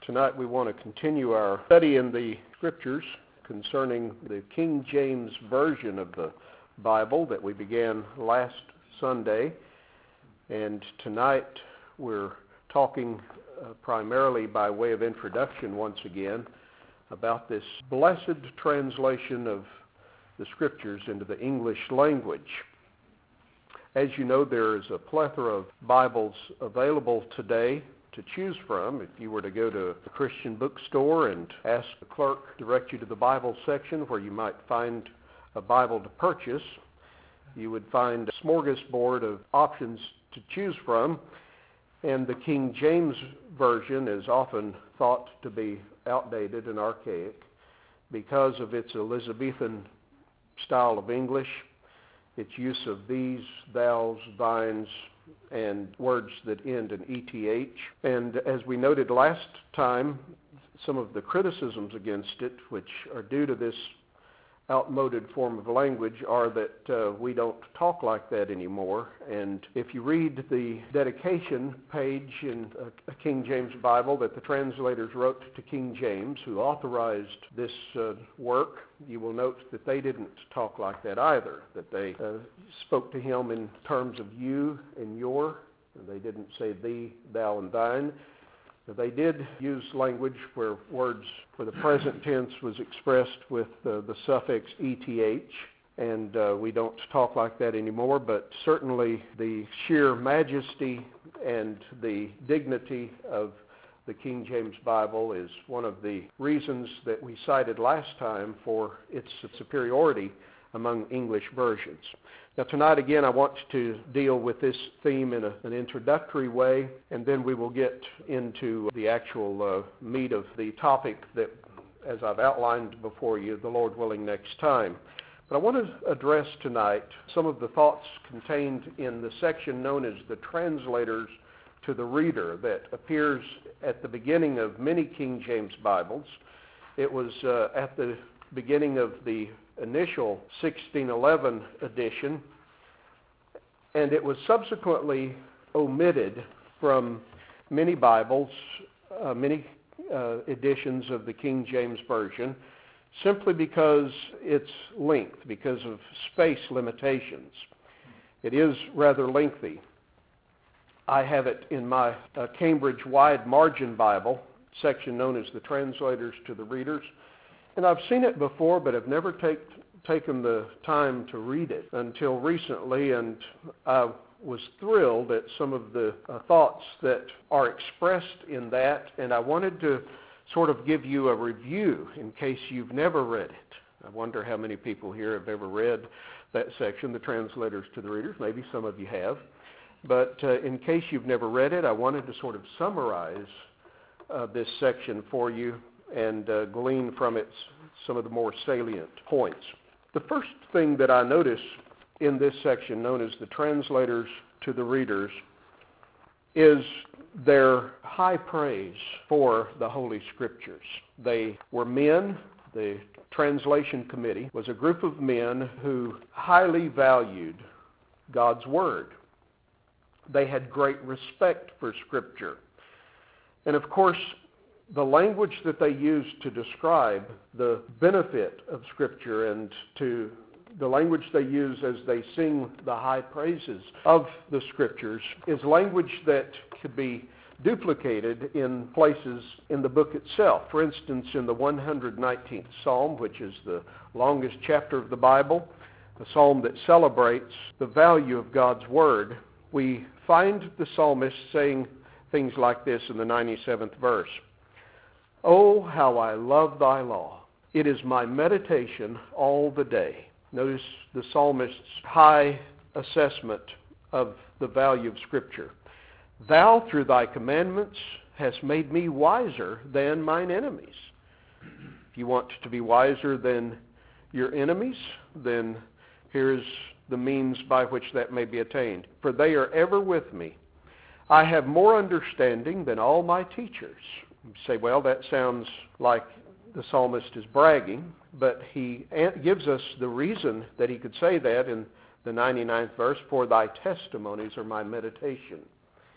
Tonight we want to continue our study in the Scriptures concerning the King James Version of the Bible that we began last Sunday. And tonight we're talking primarily by way of introduction once again about this blessed translation of the Scriptures into the English language. As you know, there is a plethora of Bibles available today to choose from. If you were to go to a Christian bookstore and ask the clerk to direct you to the Bible section where you might find a Bible to purchase, you would find a smorgasbord of options to choose from. And the King James Version is often thought to be outdated and archaic because of its Elizabethan style of English, its use of these, thous, thines, and words that end in ETH. And as we noted last time, some of the criticisms against it, which are due to this outmoded form of language, are that we don't talk like that anymore. And if you read the dedication page in a King James Bible that the translators wrote to King James, who authorized this work, you will note that they didn't talk like that either, that they spoke to him in terms of you and your, and they didn't say thee, thou, and thine. They did use language where words for the present tense was expressed with the suffix ETH, and we don't talk like that anymore, but certainly the sheer majesty and the dignity of the King James Bible is one of the reasons that we cited last time for its superiority among English versions. Now tonight again I want to deal with this theme in an introductory way, and then we will get into the actual meat of the topic that, as I've outlined before you, the Lord willing, next time. But I want to address tonight some of the thoughts contained in the section known as the translators to the reader that appears at the beginning of many King James Bibles. It was at the beginning of the initial 1611 edition, and it was subsequently omitted from many Bibles, many editions of the King James Version, simply because its length, because of space limitations. It is rather lengthy. I have it in my Cambridge Wide Margin Bible, section known as the Translators to the Readers. And I've seen it before, but I've never taken the time to read it until recently, and I was thrilled at some of the thoughts that are expressed in that, and I wanted to sort of give you a review in case you've never read it. I wonder how many people here have ever read that section, the Translators to the Readers. Maybe some of you have. But in case you've never read it, I wanted to sort of summarize this section for you and glean from it some of the more salient points. The first thing that I notice in this section, known as the Translators to the Readers, is their high praise for the Holy Scriptures. They were men. The translation committee was a group of men who highly valued God's Word. They had great respect for Scripture. And of course, the language that they use to describe the benefit of Scripture and to the language they use as they sing the high praises of the Scriptures is language that could be duplicated in places in the book itself. For instance, in the 119th Psalm, which is the longest chapter of the Bible, the psalm that celebrates the value of God's Word, we find the psalmist saying things like this in the 97th verse. Oh, how I love thy law. It is my meditation all the day. Notice the psalmist's high assessment of the value of Scripture. Thou, through thy commandments, hast made me wiser than mine enemies. If you want to be wiser than your enemies, then here's the means by which that may be attained. For they are ever with me. I have more understanding than all my teachers. You say, well, that sounds like the psalmist is bragging, but he gives us the reason that he could say that in the 99th verse, for thy testimonies are my meditation.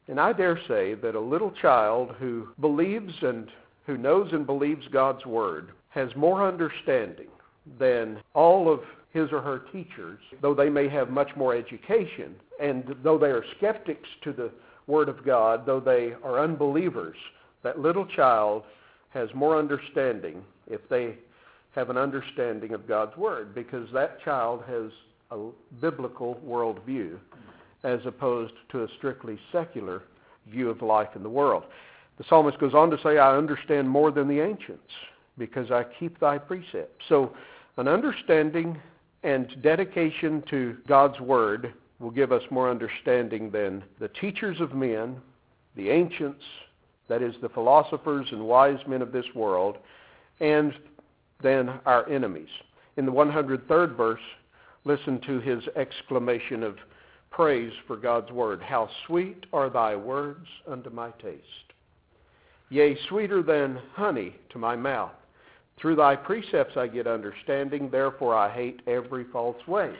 And I dare say that a little child who believes and who knows and believes God's Word has more understanding than all of his or her teachers, though they may have much more education, and though they are skeptics to the Word of God, though they are unbelievers. That little child has more understanding if they have an understanding of God's Word, because that child has a biblical worldview as opposed to a strictly secular view of life in the world. The psalmist goes on to say, I understand more than the ancients because I keep thy precepts. So an understanding and dedication to God's Word will give us more understanding than the teachers of men, the ancients, that is the philosophers and wise men of this world, and than our enemies. In the 103rd verse, listen to his exclamation of praise for God's Word. How sweet are thy words unto my taste. Yea, sweeter than honey to my mouth. Through thy precepts I get understanding, therefore I hate every false way.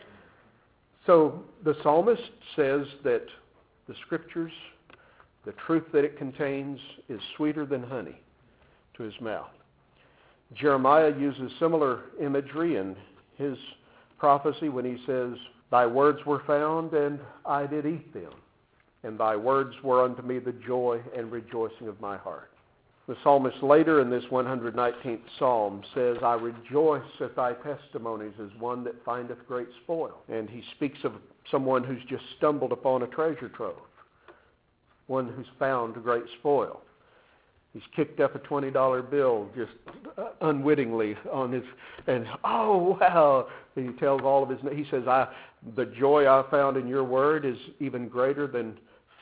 So the psalmist says that the Scriptures, the truth that it contains, is sweeter than honey to his mouth. Jeremiah uses similar imagery in his prophecy when he says, Thy words were found, and I did eat them, and thy words were unto me the joy and rejoicing of my heart. The psalmist later in this 119th psalm says, I rejoice at thy testimonies as one that findeth great spoil. And he speaks of someone who's just stumbled upon a treasure trove, one who's found a great spoil. He's kicked up a $20 bill just unwittingly on his, and oh wow! And he tells all of his. He says, "The joy I found in your word is even greater than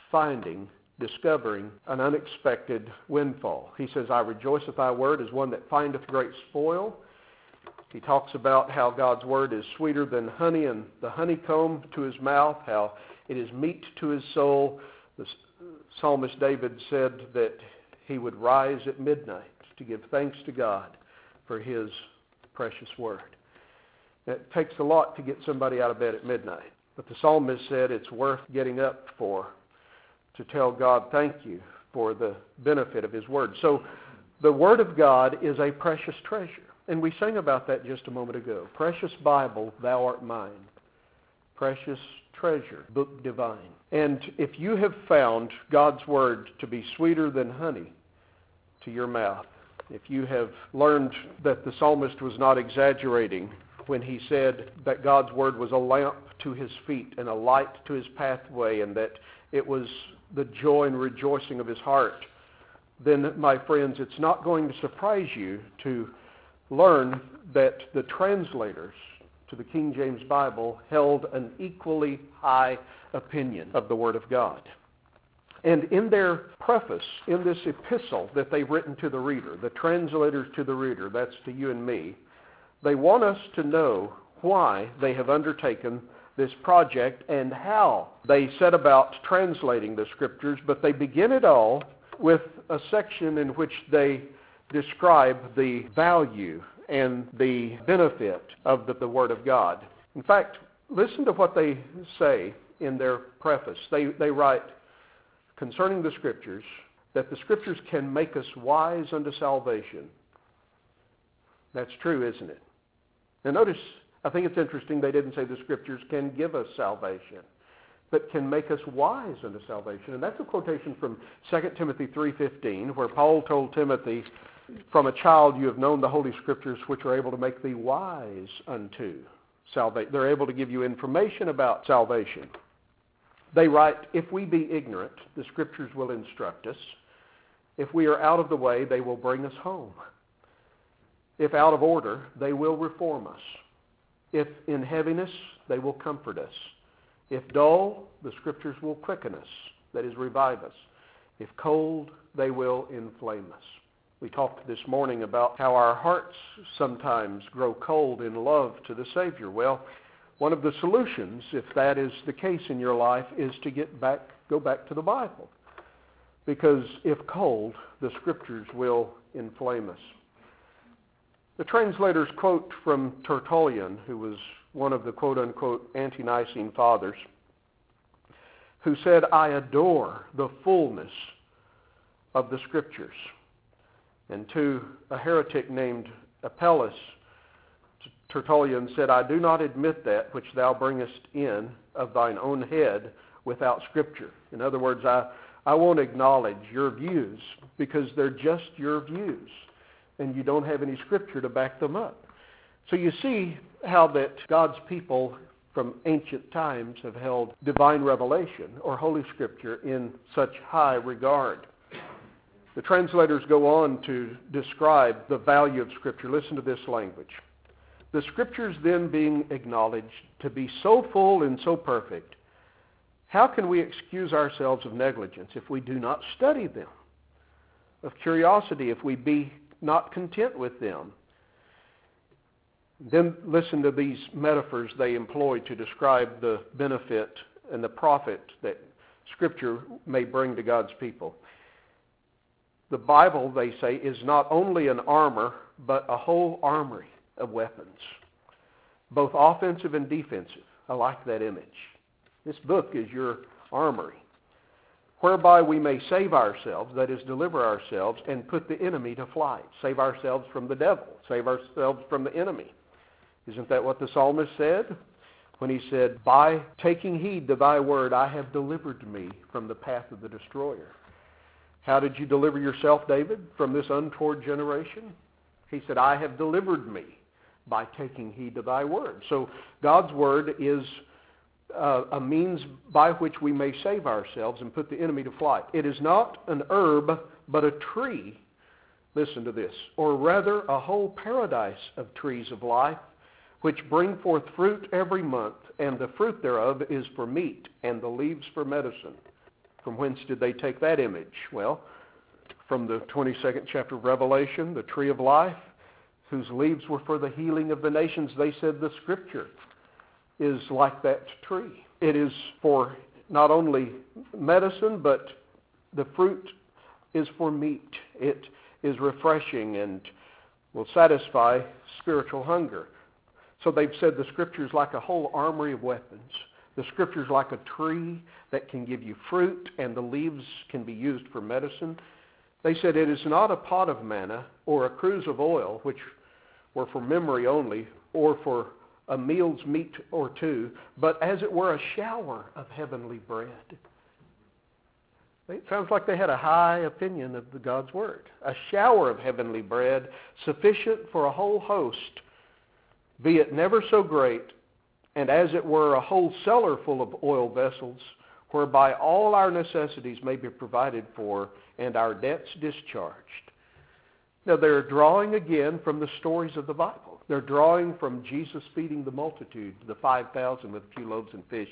discovering an unexpected windfall." He says, "I rejoice at thy word as one that findeth great spoil." He talks about how God's word is sweeter than honey and the honeycomb to his mouth, how it is meat to his soul. The psalmist David said that he would rise at midnight to give thanks to God for his precious word. It takes a lot to get somebody out of bed at midnight. But the psalmist said it's worth getting up for, to tell God thank you for the benefit of his word. So the word of God is a precious treasure. And we sang about that just a moment ago. Precious Bible, thou art mine. Precious treasure, book divine. And if you have found God's word to be sweeter than honey to your mouth, if you have learned that the psalmist was not exaggerating when he said that God's word was a lamp to his feet and a light to his pathway, and that it was the joy and rejoicing of his heart, then, my friends, it's not going to surprise you to learn that the translators to the King James Bible held an equally high opinion of the Word of God. And in their preface, in this epistle that they've written to the reader, the translators to the reader, that's to you and me, they want us to know why they have undertaken this project and how they set about translating the Scriptures, but they begin it all with a section in which they describe the value and the benefit of the Word of God. In fact, listen to what they say in their preface. They write concerning the Scriptures that the Scriptures can make us wise unto salvation. That's true, isn't it? Now notice, I think it's interesting they didn't say the Scriptures can give us salvation, but can make us wise unto salvation. And that's a quotation from 2 Timothy 3:15, where Paul told Timothy, from a child you have known the Holy Scriptures, which are able to make thee wise unto salvation. They're able to give you information about salvation. They write, if we be ignorant, the Scriptures will instruct us. If we are out of the way, they will bring us home. If out of order, they will reform us. If in heaviness, they will comfort us. If dull, the Scriptures will quicken us, that is, revive us. If cold, they will inflame us. We talked this morning about how our hearts sometimes grow cold in love to the Savior. Well, one of the solutions, if that is the case in your life, is to go back to the Bible. Because if cold, the Scriptures will inflame us. The translators quote from Tertullian, who was one of the quote-unquote ante-Nicene fathers, who said, I adore the fullness of the Scriptures. And to a heretic named Apelles, Tertullian said, I do not admit that which thou bringest in of thine own head without Scripture. In other words, I won't acknowledge your views because they're just your views, and you don't have any Scripture to back them up. So you see how that God's people from ancient times have held divine revelation or Holy Scripture in such high regard. The translators go on to describe the value of Scripture. Listen to this language. The Scriptures then being acknowledged to be so full and so perfect, how can we excuse ourselves of negligence if we do not study them? Of curiosity if we be not content with them? Then listen to these metaphors they employ to describe the benefit and the profit that Scripture may bring to God's people. The Bible, they say, is not only an armor, but a whole armory of weapons, both offensive and defensive. I like that image. This book is your armory, whereby we may save ourselves, that is, deliver ourselves, and put the enemy to flight. Save ourselves from the devil. Save ourselves from the enemy. Isn't that what the psalmist said? When he said, by taking heed to thy word, I have delivered me from the path of the destroyer. How did you deliver yourself, David, from this untoward generation? He said, I have delivered me by taking heed to thy word. So God's word is a means by which we may save ourselves and put the enemy to flight. It is not an herb, but a tree. Listen to this. Or rather, a whole paradise of trees of life, which bring forth fruit every month, and the fruit thereof is for meat, and the leaves for medicine. From whence did they take that image? Well, from the 22nd chapter of Revelation, the tree of life, whose leaves were for the healing of the nations. They said the Scripture is like that tree. It is for not only medicine, but the fruit is for meat. It is refreshing and will satisfy spiritual hunger. So they've said the Scripture is like a whole armory of weapons. The Scripture is like a tree that can give you fruit, and the leaves can be used for medicine. They said it is not a pot of manna or a cruse of oil, which were for memory only, or for a meal's meat or two, but as it were a shower of heavenly bread. It sounds like they had a high opinion of the God's Word. A shower of heavenly bread, sufficient for a whole host, be it never so great, and as it were a whole cellar full of oil vessels, whereby all our necessities may be provided for and our debts discharged. Now they're drawing again from the stories of the Bible. They're drawing from Jesus feeding the multitude, the 5,000 with a few loaves and fish,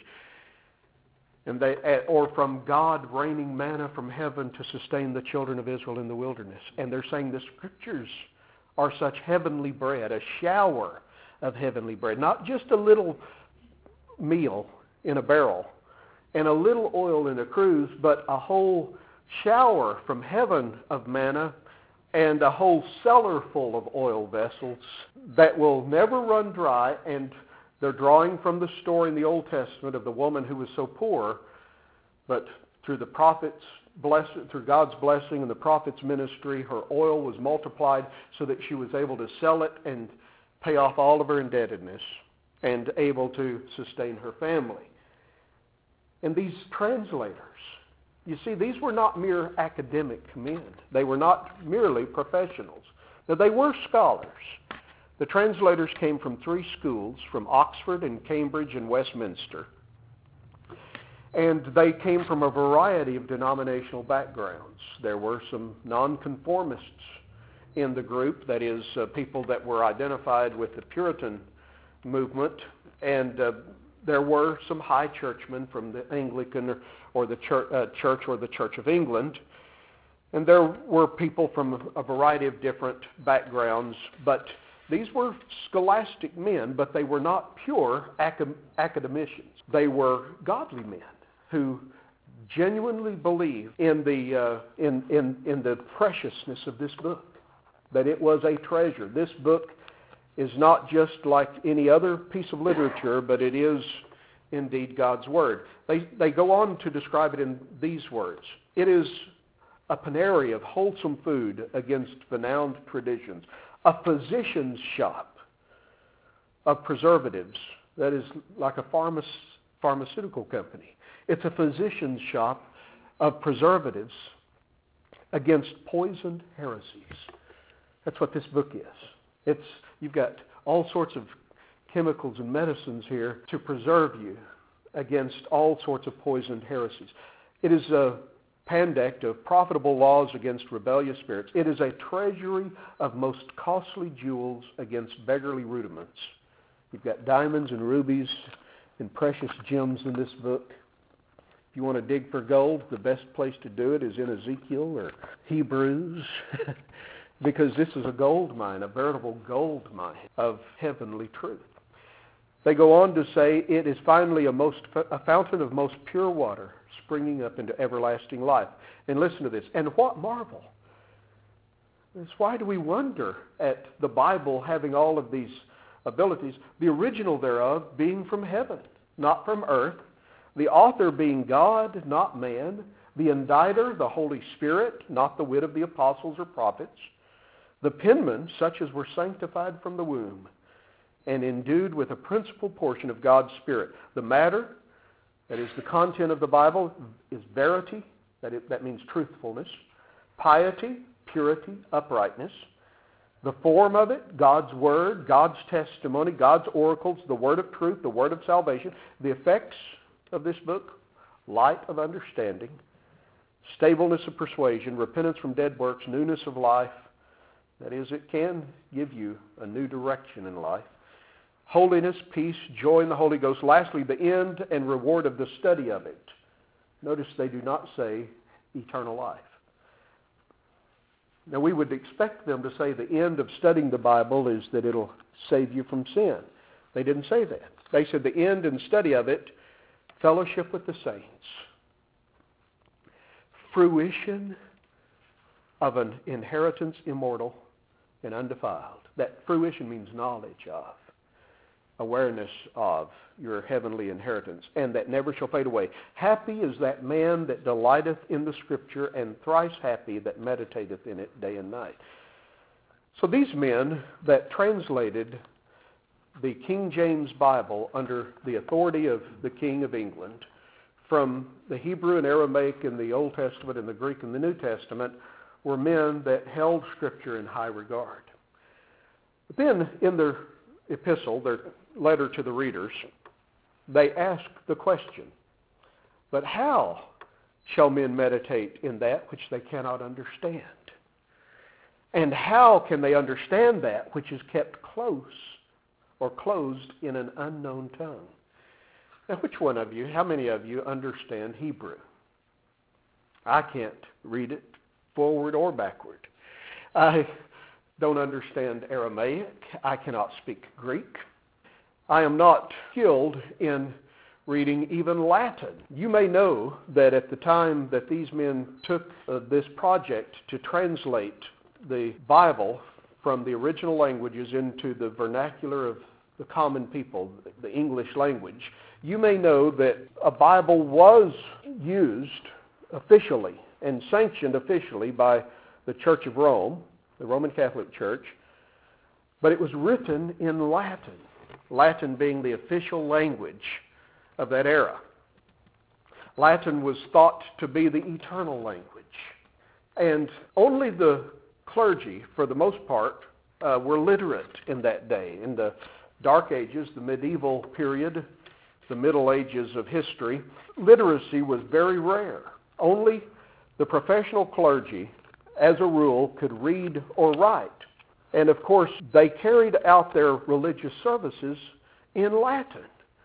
or from God raining manna from heaven to sustain the children of Israel in the wilderness. And they're saying the Scriptures are such heavenly bread, a shower of heavenly bread, not just a little meal in a barrel and a little oil in a cruse, but a whole shower from heaven of manna and a whole cellar full of oil vessels that will never run dry. And they're drawing from the story in the Old Testament of the woman who was so poor, but through the prophets' blessing, through God's blessing and the prophet's ministry, her oil was multiplied so that she was able to sell it and pay off all of her indebtedness and able to sustain her family. And these translators, you see, these were not mere academic men. They were not merely professionals. Now, they were scholars. The translators came from 3 schools, from Oxford and Cambridge and Westminster. And they came from a variety of denominational backgrounds. There were some nonconformists in the group, that is, people that were identified with the Puritan movement, and there were some high churchmen from the Anglican or the Church or the Church of England, and there were people from a variety of different backgrounds, but these were scholastic men, but they were not pure academicians. They were godly men who genuinely believed in the preciousness of this book, that it was a treasure. This book is not just like any other piece of literature, but it is indeed God's Word. They go on to describe it in these words. It is a panary of wholesome food against renowned traditions, a physician's shop of preservatives, that is like a pharmaceutical company. It's a physician's shop of preservatives against poisoned heresies. That's what this book is. You've got all sorts of chemicals and medicines here to preserve you against all sorts of poisoned heresies. It is a pandect of profitable laws against rebellious spirits. It is a treasury of most costly jewels against beggarly rudiments. You've got diamonds and rubies and precious gems in this book. If you want to dig for gold, the best place to do it is in Ezekiel or Hebrews because this is a gold mine, a veritable gold mine of heavenly truth. They go on to say it is finally a fountain of most pure water springing up into everlasting life. And listen to this. And what marvel? It's why do we wonder at the Bible having all of these abilities, the original thereof being from heaven, not from earth, the author being God, not man, the inditer, the Holy Spirit, not the wit of the apostles or prophets, the penman, such as were sanctified from the womb, and endued with a principal portion of God's Spirit. The matter, that is the content of the Bible, is verity, that means truthfulness, piety, purity, uprightness. The form of it, God's Word, God's testimony, God's oracles, the Word of truth, the Word of salvation. The effects of this book, light of understanding, stableness of persuasion, repentance from dead works, newness of life. That is, it can give you a new direction in life. Holiness, peace, joy in the Holy Ghost. Lastly, the end and reward of the study of it. Notice they do not say eternal life. Now, we would expect them to say the end of studying the Bible is that it'll save you from sin. They didn't say that. They said the end and study of it, fellowship with the saints, fruition of an inheritance immortal and undefiled. That fruition means knowledge of, awareness of your heavenly inheritance, and that never shall fade away. Happy is that man that delighteth in the Scripture, and thrice happy that meditateth in it day and night. So these men that translated the King James Bible under the authority of the King of England from the Hebrew and Aramaic in the Old Testament and the Greek in the New Testament were men that held Scripture in high regard. But then in their epistle, their letter to the readers, they ask the question, but how shall men meditate in that which they cannot understand? And how can they understand that which is kept close or closed in an unknown tongue? Now, how many of you understand Hebrew? I can't read it forward or backward. I don't understand Aramaic. I cannot speak Greek. I am not skilled in reading even Latin. You may know that at the time that these men took this project to translate the Bible from the original languages into the vernacular of the common people, the English language, you may know that a Bible was used officially and sanctioned officially by the Church of Rome, the Roman Catholic Church, but it was written in Latin, Latin being the official language of that era. Latin was thought to be the eternal language, and only the clergy, for the most part, were literate in that day. In the Dark Ages, the medieval period, the Middle Ages of history, literacy was very rare. Only the professional clergy, as a rule, could read or write. And of course, they carried out their religious services in Latin.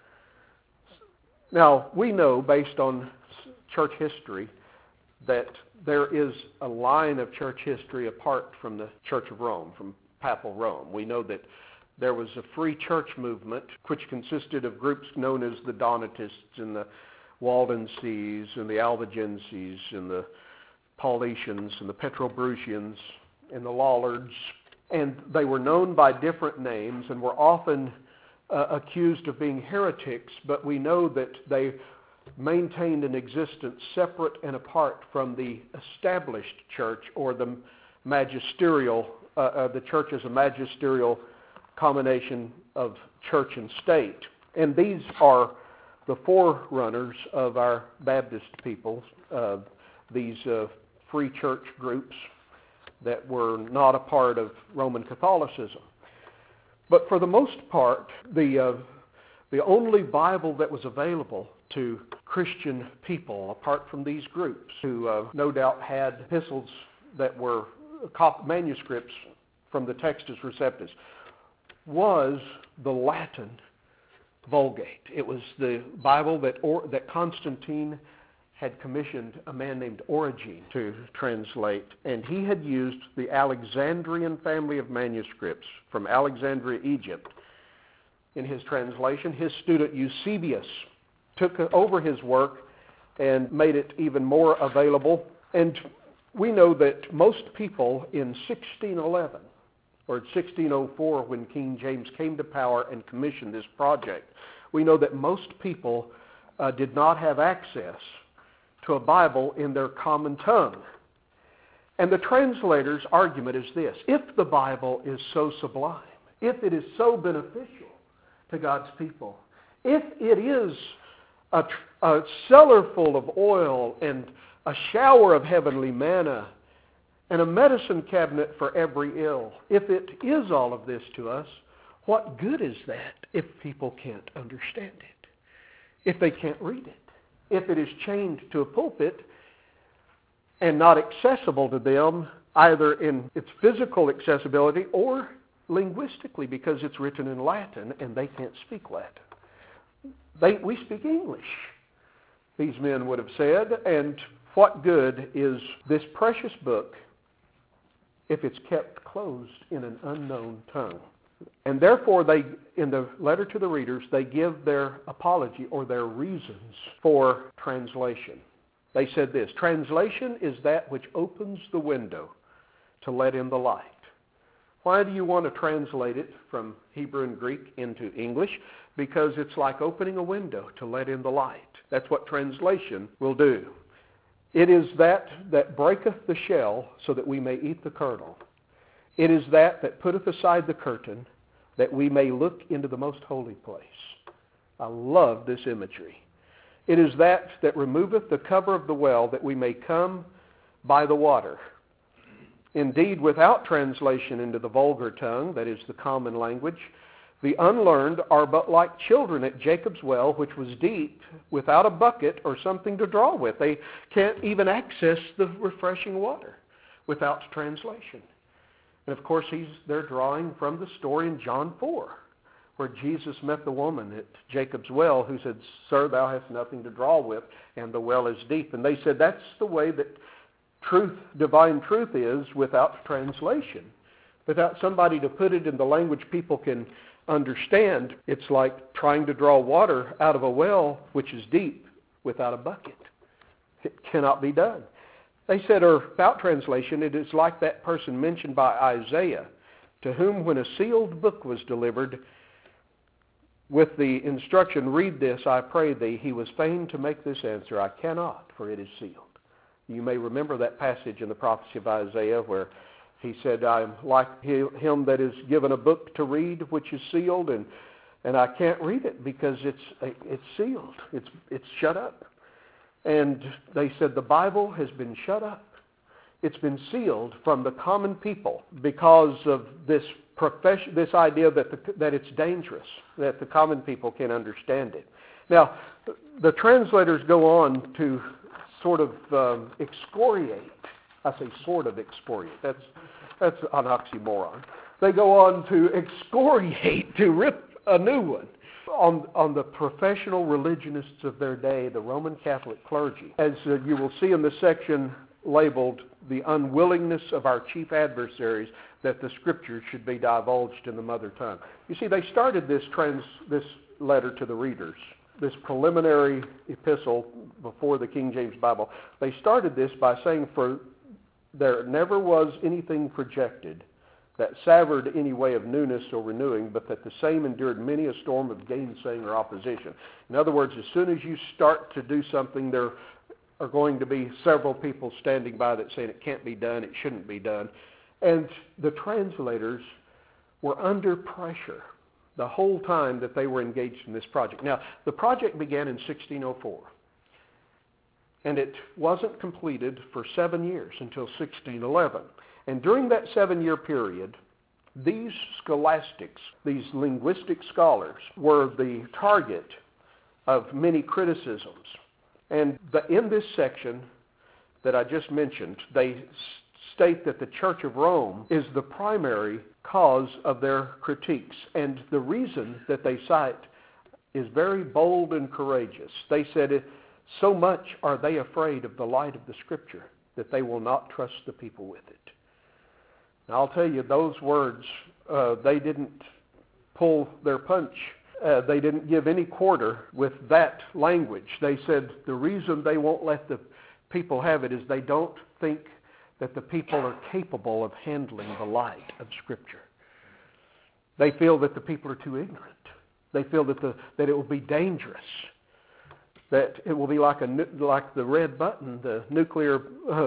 Now, we know, based on church history, that there is a line of church history apart from the Church of Rome, from Papal Rome. We know that there was a free church movement which consisted of groups known as the Donatists and the Waldenses and the Albigenses and the Paulicians and the Petrobrusians and the Lollards. And they were known by different names and were often accused of being heretics, but we know that they maintained an existence separate and apart from the established church, or the magisterial, the church as a magisterial combination of church and state. And these are the forerunners of our Baptist peoples, these free church groups that were not a part of Roman Catholicism. But for the most part, the only Bible that was available to Christian people, apart from these groups, who no doubt had epistles that were manuscripts from the Textus Receptus, was the Latin Vulgate. It was the Bible that Constantine had commissioned a man named Origen to translate, and he had used the Alexandrian family of manuscripts from Alexandria, Egypt, in his translation. His student Eusebius took over his work and made it even more available. And we know that most people in 1611 or 1604, when King James came to power and commissioned this project, we know that most people did not have access to a Bible in their common tongue. And the translator's argument is this: if the Bible is so sublime, if it is so beneficial to God's people, if it is a cellar full of oil and a shower of heavenly manna and a medicine cabinet for every ill, if it is all of this to us, what good is that if people can't understand it, if they can't read it, if it is chained to a pulpit and not accessible to them either in its physical accessibility or linguistically, because it's written in Latin and they can't speak Latin. We speak English, these men would have said, and what good is this precious book if it's kept closed in an unknown tongue? And therefore, in the letter to the readers, they give their apology or their reasons for translation. They said this: translation is that which opens the window to let in the light. Why do you want to translate it from Hebrew and Greek into English? Because it's like opening a window to let in the light. That's what translation will do. It is that breaketh the shell so that we may eat the kernel. It is that putteth aside the curtain, that we may look into the most holy place. I love this imagery. It is that removeth the cover of the well, that we may come by the water. Indeed, without translation into the vulgar tongue, that is the common language, the unlearned are but like children at Jacob's well, which was deep, without a bucket or something to draw with. They can't even access the refreshing water without translation. And of course, they're drawing from the story in John 4, where Jesus met the woman at Jacob's well who said, "Sir, thou hast nothing to draw with, and the well is deep." And they said that's the way that divine truth is without translation. Without somebody to put it in the language people can understand, it's like trying to draw water out of a well which is deep without a bucket. It cannot be done. They said, or without translation, it is like that person mentioned by Isaiah, to whom when a sealed book was delivered with the instruction, "Read this, I pray thee," he was fain to make this answer, "I cannot, for it is sealed." You may remember that passage in the prophecy of Isaiah where he said, "I am like him that is given a book to read, which is sealed, and I can't read it because it's sealed. It's shut up." And they said the Bible has been shut up. It's been sealed from the common people because of this idea that it's dangerous, that the common people can't understand it. Now, the translators go on to sort of excoriate. I say sort of excoriate. That's an oxymoron. They go on to excoriate, to rip a new one on the professional religionists of their day, the Roman Catholic clergy. As you will see in the section labeled "The Unwillingness of Our Chief Adversaries that the Scriptures should be divulged in the mother tongue." You see, they started this letter to the readers, this preliminary epistle before the King James Bible. They started this by saying, "For there never was anything projected that savored any way of newness or renewing, but that the same endured many a storm of gainsaying or opposition. In other words, as soon as you start to do something, there are going to be several people standing by that saying it can't be done, it shouldn't be done. And the translators were under pressure the whole time that they were engaged in this project. Now, the project began in 1604, and it wasn't completed for 7 years until 1611. And during that 7-year period, these scholastics, these linguistic scholars, were the target of many criticisms. And in this section that I just mentioned, they state that the Church of Rome is the primary cause of their critiques. And the reason that they cite is very bold and courageous. They said, so much are they afraid of the light of the Scripture that they will not trust the people with it. Now, I'll tell you, those words, they didn't pull their punch. They didn't give any quarter with that language. They said the reason they won't let the people have it is they don't think that the people are capable of handling the light of Scripture. They feel that the people are too ignorant. They feel that it will be dangerous, that it will be like the red button, the nuclear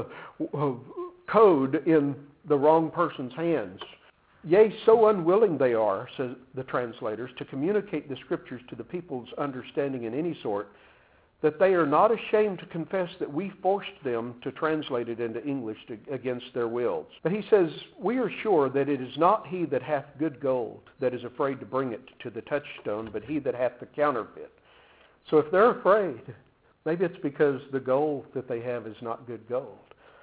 code in the wrong person's hands. Yea, so unwilling they are, says the translators, to communicate the Scriptures to the people's understanding in any sort, that they are not ashamed to confess that we forced them to translate it into English against their wills. But he says, we are sure that it is not he that hath good gold that is afraid to bring it to the touchstone, but he that hath the counterfeit. So if they're afraid, maybe it's because the gold that they have is not good gold.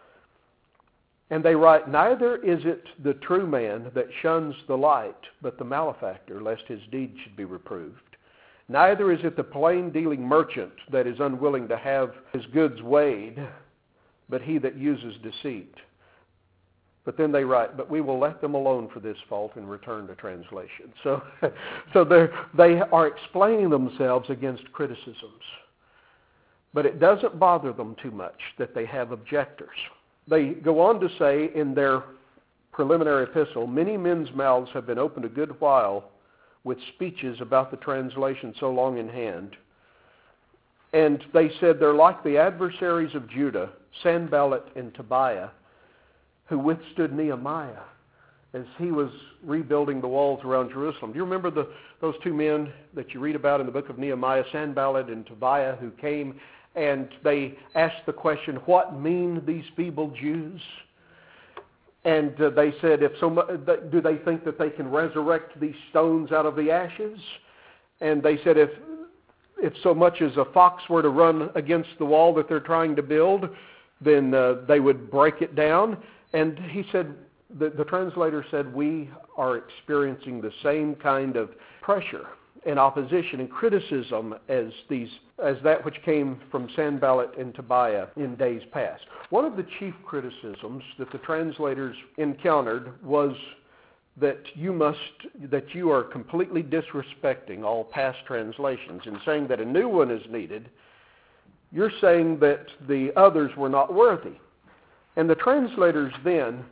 And they write, neither is it the true man that shuns the light, but the malefactor, lest his deed should be reproved. Neither is it the plain-dealing merchant that is unwilling to have his goods weighed, but he that uses deceit. But then they write, but we will let them alone for this fault and return to translation. So they are explaining themselves against criticisms. But it doesn't bother them too much that they have objectors. They go on to say in their preliminary epistle, many men's mouths have been opened a good while with speeches about the translation so long in hand. And they said they're like the adversaries of Judah, Sanballat and Tobiah, who withstood Nehemiah as he was rebuilding the walls around Jerusalem. Do you remember those two men that you read about in the book of Nehemiah, Sanballat and Tobiah, who came and they asked the question, what mean these feeble Jews? And they said, do they think that they can resurrect these stones out of the ashes? And they said, if so much as a fox were to run against the wall that they're trying to build, then they would break it down. And he said, the translator said, we are experiencing the same kind of pressure and opposition and criticism as that which came from Sanballat and Tobiah in days past. One of the chief criticisms that the translators encountered was that you are completely disrespecting all past translations and saying that a new one is needed. You're saying that the others were not worthy. And the translators then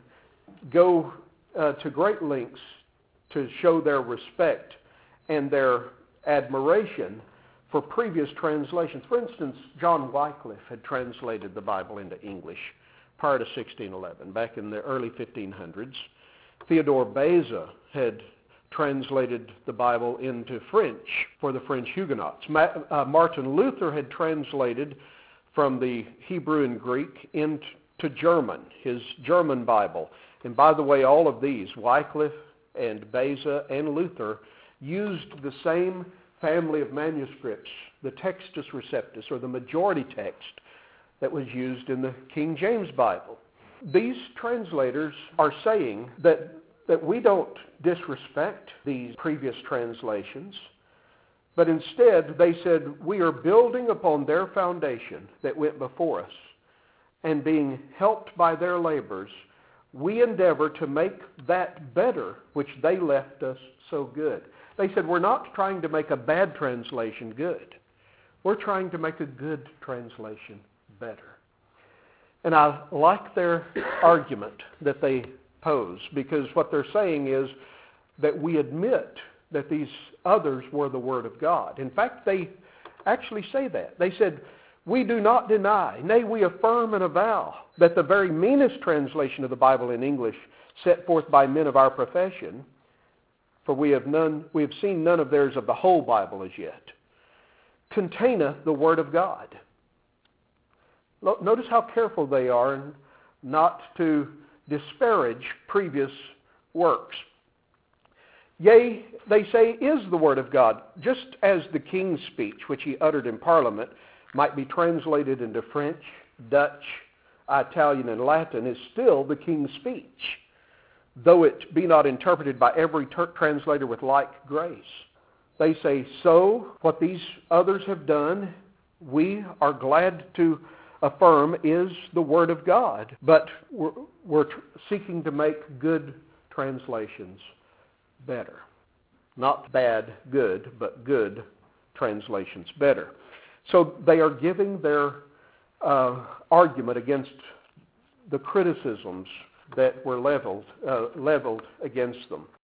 go to great lengths to show their respect and their admiration for previous translations. For instance, John Wycliffe had translated the Bible into English prior to 1611, back in the early 1500s. Theodore Beza had translated the Bible into French for the French Huguenots. Martin Luther had translated from the Hebrew and Greek into German, his German Bible. And by the way, all of these, Wycliffe and Beza and Luther, used the same family of manuscripts, the Textus Receptus, or the majority text that was used in the King James Bible. These translators are saying that we don't disrespect these previous translations, but instead they said we are building upon their foundation that went before us, and being helped by their labors, we endeavor to make that better which they left us so good. They said we're not trying to make a bad translation good. We're trying to make a good translation better. And I like their argument that they pose, because what they're saying is that we admit that these others were the Word of God. In fact, they actually say that. They said, we do not deny, nay, we affirm and avow that the very meanest translation of the Bible in English set forth by men of our profession, for we have seen none of theirs of the whole Bible as yet, containeth the Word of God. Notice how careful they are not to disparage previous works. Yea, they say, is the Word of God, just as the king's speech, which he uttered in Parliament, might be translated into French, Dutch, Italian, and Latin, is still the king's speech, though it be not interpreted by every translator with like grace. They say, so what these others have done, we are glad to affirm is the Word of God, but we're seeking to make good translations better. Not bad good, but good translations better. So they are giving their argument against the criticisms that were leveled against them.